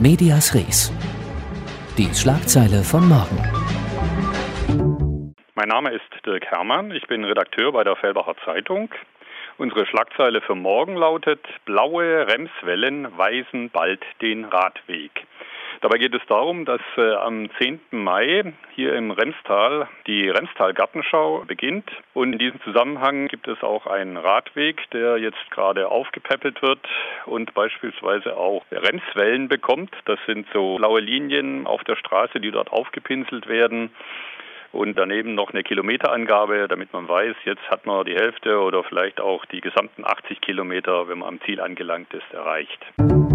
Medias Res. Die Schlagzeile von morgen. Mein Name ist Dirk Herrmann, ich bin Redakteur bei der Velbacher Zeitung. Unsere Schlagzeile für morgen lautet: Blaue Remswellen weisen bald den Radweg. Dabei geht es darum, dass am 10. Mai hier im Remstal die Remstal-Gartenschau beginnt. Und in diesem Zusammenhang gibt es auch einen Radweg, der jetzt gerade aufgepäppelt wird und beispielsweise auch Remswellen bekommt. Das sind so blaue Linien auf der Straße, die dort aufgepinselt werden. Und daneben noch eine Kilometerangabe, damit man weiß, jetzt hat man die Hälfte oder vielleicht auch die gesamten 80 Kilometer, wenn man am Ziel angelangt ist, erreicht.